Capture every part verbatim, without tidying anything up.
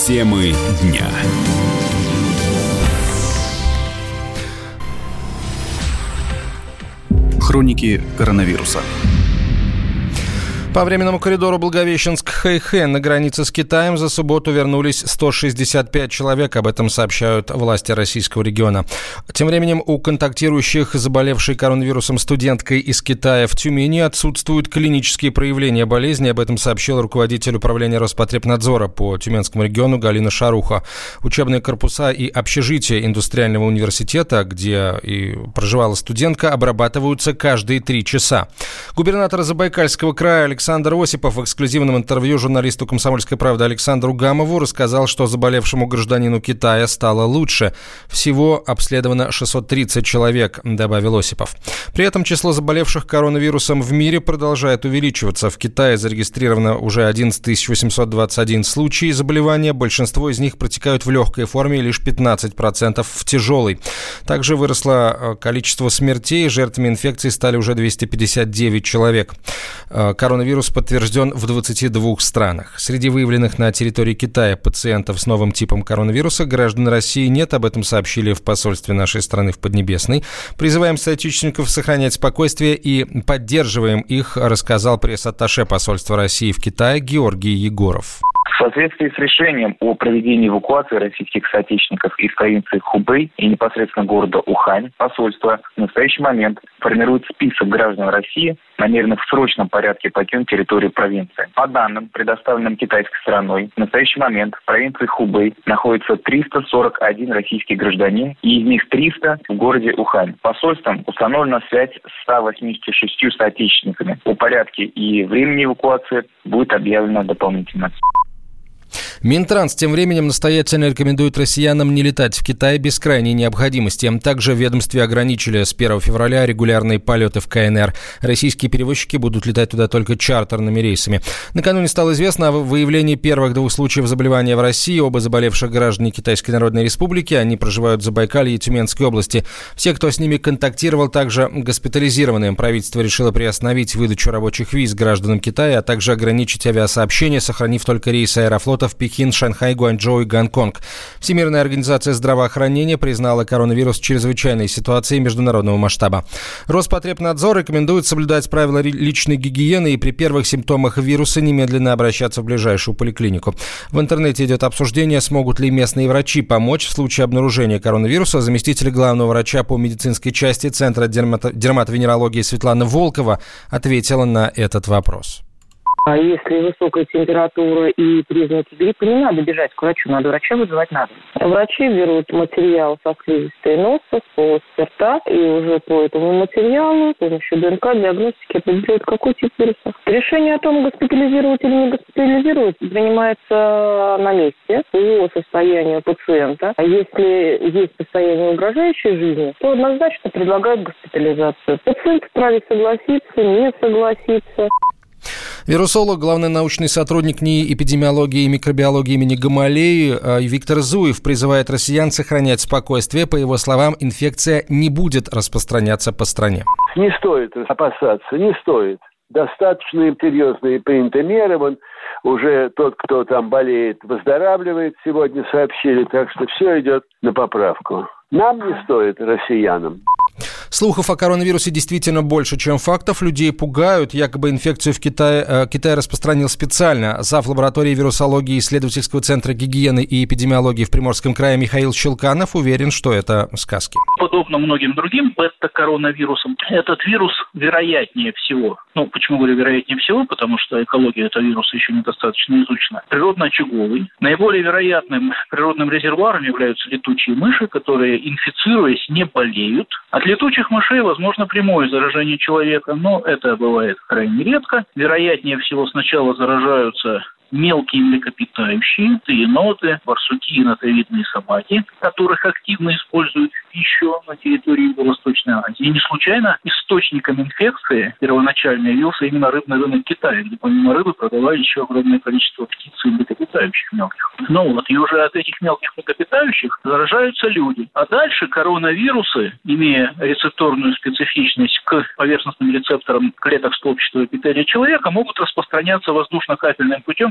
Темы дня. Хроники коронавируса. По временному коридору Благовещенск-Хэйхэ на границе с Китаем за субботу вернулись сто шестьдесят пять человек. Об этом сообщают власти российского региона. Тем временем у контактирующих с заболевшей коронавирусом студенткой из Китая в Тюмени отсутствуют клинические проявления болезни. Об этом сообщил руководитель управления Роспотребнадзора по Тюменскому региону Галина Шаруха. Учебные корпуса и общежития индустриального университета, где и проживала студентка, обрабатываются каждые три часа. Губернатор Забайкальского края Александр Александр Осипов в эксклюзивном интервью журналисту «Комсомольской правды» Александру Гамову рассказал, что заболевшему гражданину Китая стало лучше. Всего обследовано шестьсот тридцать человек, добавил Осипов. При этом число заболевших коронавирусом в мире продолжает увеличиваться. В Китае зарегистрировано уже одиннадцать тысяч восемьсот двадцать один случай заболевания. Большинство из них протекают в легкой форме, лишь пятнадцать процентов в тяжелой. Также выросло количество смертей. Жертвами инфекции стали уже двести пятьдесят девять человек. Коронавирус подтвержден в двадцати двух странах. Среди выявленных на территории Китая пациентов с новым типом коронавируса граждан России нет. Об этом сообщили в посольстве нашей страны в Поднебесной. Призываем соотечественников сохранять спокойствие и поддерживаем их, рассказал пресс-атташе посольства России в Китае Георгий Егоров. В соответствии с решением о проведении эвакуации российских соотечественников из провинции Хубэй и непосредственно города Ухань, посольство в настоящий момент формирует список граждан России, намеренных в срочном порядке покинуть территорию провинции. По данным, предоставленным китайской стороной, в настоящий момент в провинции Хубэй находится триста сорок один российский гражданин, и из них триста в городе Ухань. Посольством установлена связь с ста восьмидесятью шестью соотечественниками. О порядке и времени эвакуации будет объявлено дополнительно. Минтранс тем временем настоятельно рекомендует россиянам не летать в Китай без крайней необходимости. Также в ведомстве ограничили с первого февраля регулярные полеты в ка эн эр. Российские перевозчики будут летать туда только чартерными рейсами. Накануне стало известно о выявлении первых двух случаев заболевания в России. Оба заболевших граждане Китайской Народной Республики. Они проживают в Забайкалье и Тюменской области. Все, кто с ними контактировал, также госпитализированы. Правительство решило приостановить выдачу рабочих виз гражданам Китая, а также ограничить авиасообщение, сохранив только рейсы Аэрофлота в Пекин, Шанхай, Гуанчжоу и Гонконг. Всемирная организация здравоохранения признала коронавирус чрезвычайной ситуацией международного масштаба. Роспотребнадзор рекомендует соблюдать правила личной гигиены и при первых симптомах вируса немедленно обращаться в ближайшую поликлинику. В интернете идет обсуждение, смогут ли местные врачи помочь в случае обнаружения коронавируса. Заместитель главного врача по медицинской части Центра дермато- дерматовенерологии Светлана Волкова ответила на этот вопрос. А если высокая температура и признаки гриппа, не надо бежать к врачу, надо врача вызывать надо. Врачи берут материал со слизистой носа, с полости рта, и уже по этому материалу с помощью ДНК диагностики определяют, какой тип вируса. Решение о том, госпитализировать или не госпитализировать, принимается на месте по состоянию пациента. А если есть состояние угрожающей жизни, то однозначно предлагают госпитализацию. Пациент вправе согласиться, не согласиться. Вирусолог, главный научный сотрудник НИИ эпидемиологии и микробиологии имени Гамалеи Виктор Зуев призывает россиян сохранять спокойствие. По его словам, инфекция не будет распространяться по стране. Не стоит опасаться, не стоит. Достаточно серьезные приняты меры. Вон уже тот, кто там болеет, выздоравливает, сегодня сообщили. Так что все идет на поправку. Нам не стоит, россиянам. Слухов о коронавирусе действительно больше, чем фактов. Людей пугают. Якобы инфекцию в Китае, э, Китай распространил специально. Зав. Лаборатории вирусологии исследовательского центра гигиены и эпидемиологии в Приморском крае Михаил Щелканов уверен, что это сказки. Подобно многим другим бета-коронавирусам, этот вирус вероятнее всего. Ну, почему говорю вероятнее всего? Потому что экология этого вируса еще недостаточно изучена. Природно-очаговый. Наиболее вероятным природным резервуаром являются летучие мыши, которые, инфицируясь, не болеют. От летучих мышей возможно прямое заражение человека, но это бывает крайне редко. Вероятнее всего сначала заражаются мелкие млекопитающие, еноты, барсуки и нотовидные собаки, которых активно используют в пищу на территории Юго-Восточной Азии. И не случайно источником инфекции первоначально явился именно рыбный рынок Китая, где помимо рыбы продавали еще огромное количество птиц и млекопитающих мелких. Ну вот, и уже от этих мелких млекопитающих заражаются люди. А дальше коронавирусы, имея рецепторную специфичность к поверхностным рецепторам клеток столбчатого эпителия человека, могут распространяться воздушно-капельным путем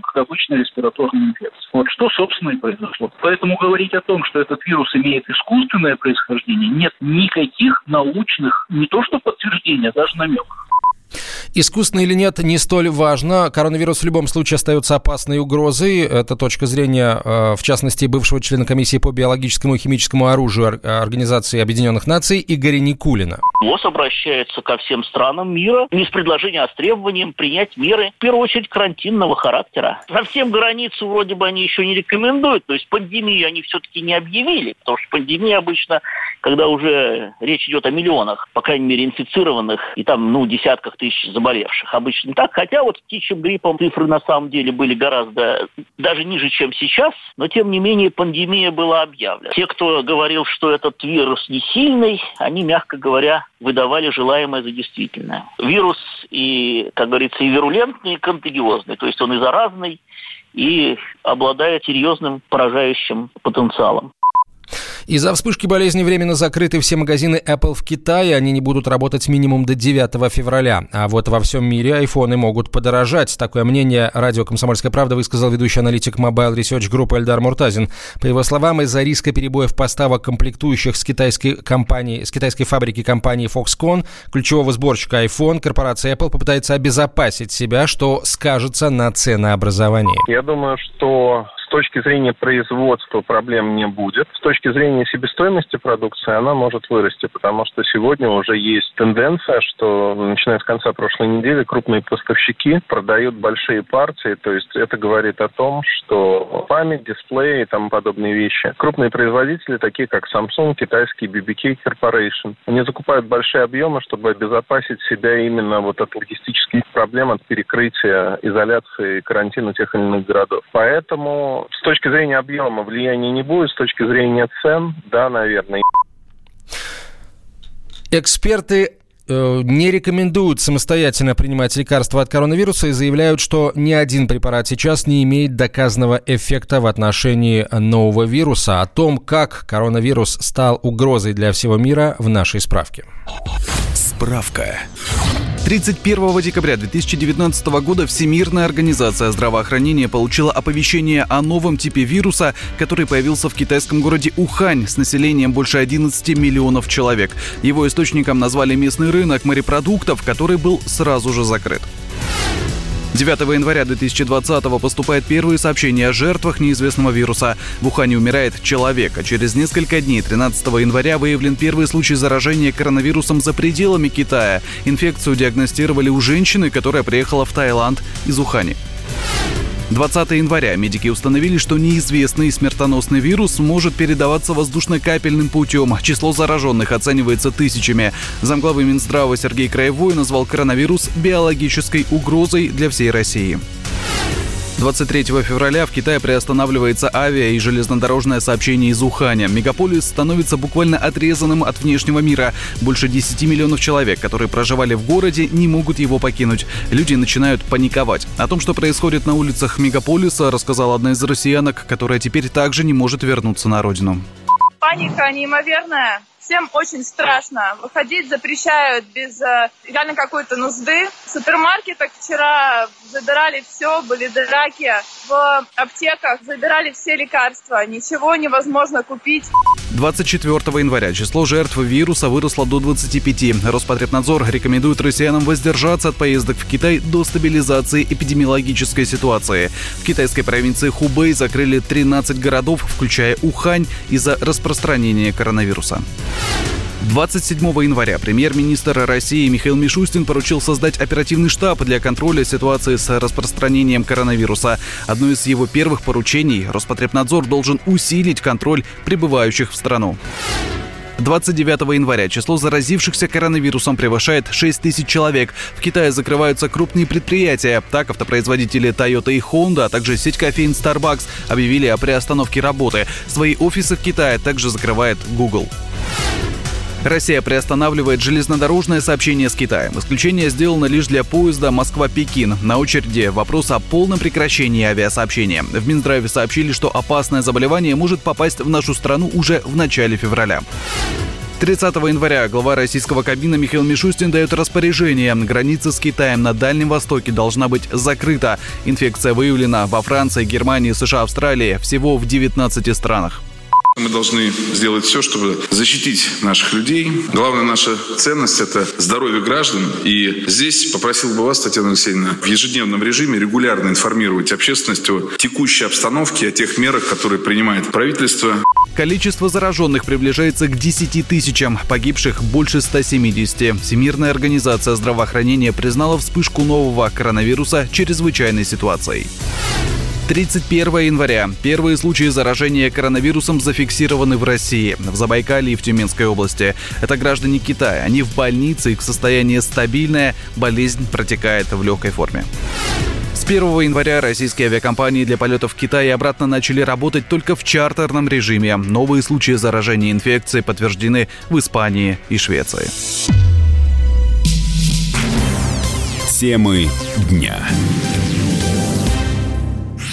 как обычная респираторная инфекция. Вот что, собственно, и произошло. Поэтому говорить о том, что этот вирус имеет искусственное происхождение, нет никаких научных, не то что подтверждений, а даже намеков. Искусственно или нет, не столь важно. Коронавирус в любом случае остается опасной угрозой. Это точка зрения, в частности, бывшего члена комиссии по биологическому и химическому оружию Организации Объединенных Наций Игоря Никулина. ВОЗ обращается ко всем странам мира не с предложением, а с требованием принять меры, в первую очередь, карантинного характера. Совсем границу вроде бы они еще не рекомендуют, то есть пандемию они все-таки не объявили, потому что пандемия обычно, когда уже речь идет о миллионах, по крайней мере, инфицированных и там, ну, десятках тысяч заболевших. Обычно не так, хотя вот с птичьим гриппом цифры на самом деле были гораздо даже ниже, чем сейчас, но тем не менее пандемия была объявлена. Те, кто говорил, что этот вирус не сильный, они, мягко говоря, выдавали желаемое за действительное. Вирус и, как говорится, и вирулентный, и контагиозный, то есть он и заразный, и обладает серьезным поражающим потенциалом. Из-за вспышки болезни временно закрыты все магазины Apple в Китае. Они не будут работать минимум до девятого февраля. А вот во всем мире айфоны могут подорожать. Такое мнение радио «Комсомольская правда» высказал ведущий аналитик Mobile Research Group Эльдар Муртазин. По его словам, из-за риска перебоев поставок комплектующих с китайской, компании, с китайской фабрики компании Foxconn, ключевого сборщика iPhone, корпорация Apple попытается обезопасить себя, что скажется на ценообразовании. Я думаю, что с точки зрения производства проблем не будет. С точки зрения себестоимости продукции она может вырасти, потому что сегодня уже есть тенденция, что начиная с конца прошлой недели крупные поставщики продают большие партии, то есть это говорит о том, что память, дисплеи и тому подобные вещи. Крупные производители, такие как Samsung, китайский би би кей Corporation, они закупают большие объемы, чтобы обезопасить себя именно вот от логистических проблем, от перекрытия, изоляции, карантина тех или иных городов. Поэтому с точки зрения объема влияния не будет, с точки зрения цен, да, наверное. Эксперты э, не рекомендуют самостоятельно принимать лекарства от коронавируса и заявляют, что ни один препарат сейчас не имеет доказанного эффекта в отношении нового вируса. О том, как коронавирус стал угрозой для всего мира, в нашей справке. Справка. тридцать первого декабря две тысячи девятнадцатого года Всемирная организация здравоохранения получила оповещение о новом типе вируса, который появился в китайском городе Ухань с населением больше одиннадцати миллионов человек. Его источником назвали местный рынок морепродуктов, который был сразу же закрыт. девятого января две тысячи двадцатого поступают первые сообщения о жертвах неизвестного вируса. В Ухане умирает человек, а через несколько дней, тринадцатого января, выявлен первый случай заражения коронавирусом за пределами Китая. Инфекцию диагностировали у женщины, которая приехала в Таиланд из Ухани. двадцатого января медики установили, что неизвестный смертоносный вирус может передаваться воздушно-капельным путем. Число зараженных оценивается тысячами. Замглавы Минздрава Сергей Краевой назвал коронавирус биологической угрозой для всей России. двадцать третьего февраля в Китае приостанавливается авиа- и железнодорожное сообщение из Уханя. Мегаполис становится буквально отрезанным от внешнего мира. Больше десяти миллионов человек, которые проживали в городе, не могут его покинуть. Люди начинают паниковать. О том, что происходит на улицах мегаполиса, рассказала одна из россиянок, которая теперь также не может вернуться на родину. Паника неимоверная. Всем очень страшно. Выходить запрещают без э, реально какой-то нужды. В супермаркетах вчера забирали все, были драки. В аптеках забирали все лекарства. Ничего невозможно купить. двадцать четвёртого января число жертв вируса выросло до двадцати пяти. Роспотребнадзор рекомендует россиянам воздержаться от поездок в Китай до стабилизации эпидемиологической ситуации. В китайской провинции Хубэй закрыли тринадцать городов, включая Ухань, из-за распространения коронавируса. двадцать седьмого января премьер-министр России Михаил Мишустин поручил создать оперативный штаб для контроля ситуации с распространением коронавируса. Одно из его первых поручений – Роспотребнадзор должен усилить контроль прибывающих в страну. двадцать девятого января число заразившихся коронавирусом превышает шесть тысяч человек. В Китае закрываются крупные предприятия. Так, автопроизводители Toyota и Honda, а также сеть кофеин Starbucks объявили о приостановке работы. Свои офисы в Китае также закрывает Google. Россия приостанавливает железнодорожное сообщение с Китаем. Исключение сделано лишь для поезда Москва-Пекин. На очереди вопрос о полном прекращении авиасообщения. В Минздраве сообщили, что опасное заболевание может попасть в нашу страну уже в начале февраля. тридцатого января глава российского Кабмина Михаил Мишустин дает распоряжение. Граница с Китаем на Дальнем Востоке должна быть закрыта. Инфекция выявлена во Франции, Германии, США, Австралии, всего в девятнадцати странах. Мы должны сделать все, чтобы защитить наших людей. Главная наша ценность – это здоровье граждан. И здесь попросил бы вас, Татьяна Алексеевна, в ежедневном режиме регулярно информировать общественность о текущей обстановке, о тех мерах, которые принимает правительство. Количество зараженных приближается к десяти тысячам, погибших больше ста семидесяти. Всемирная организация здравоохранения признала вспышку нового коронавируса чрезвычайной ситуацией. тридцать первого января. Первые случаи заражения коронавирусом зафиксированы в России, в Забайкалье и в Тюменской области. Это граждане Китая. Они в больнице, их состояние стабильное, болезнь протекает в легкой форме. С первого января российские авиакомпании для полетов в Китай и обратно начали работать только в чартерном режиме. Новые случаи заражения инфекцией подтверждены в Испании и Швеции. Темы дня.